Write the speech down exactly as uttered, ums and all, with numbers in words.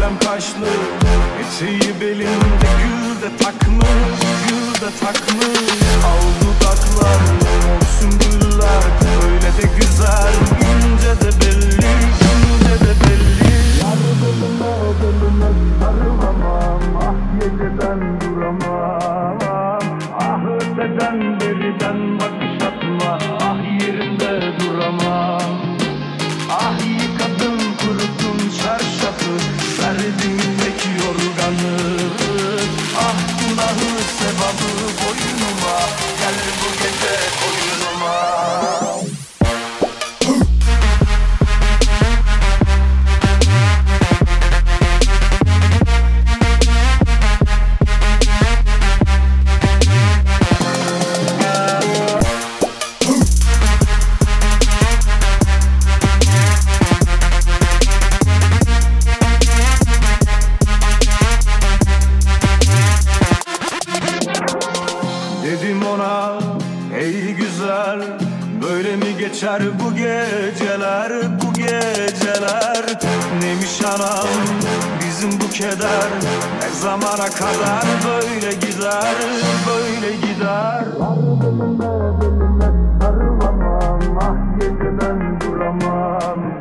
badem kaşlı, eteği belinde gül de takmış, gül de takmış. Al dudaklar, mor sümbüller, öyle de güzel, ince de belli, ince de belli. Yar belime belime sarılamam, ah geceden duramam. Ah öteden beriden bakış atma, ah yerinde duramam. Ah yıkadım kurutun çarşafı, verdim tek yorganı. Ah günahı sevabı boynuma, gel bu gece koynuma. Dedim ona ey güzel, böyle mi geçer bu geceler, bu geceler. Neymiş anam bizim bu keder, ne zamana kadar böyle gider, böyle gider. Yar belime belime sarılamam, ah geceden duramam.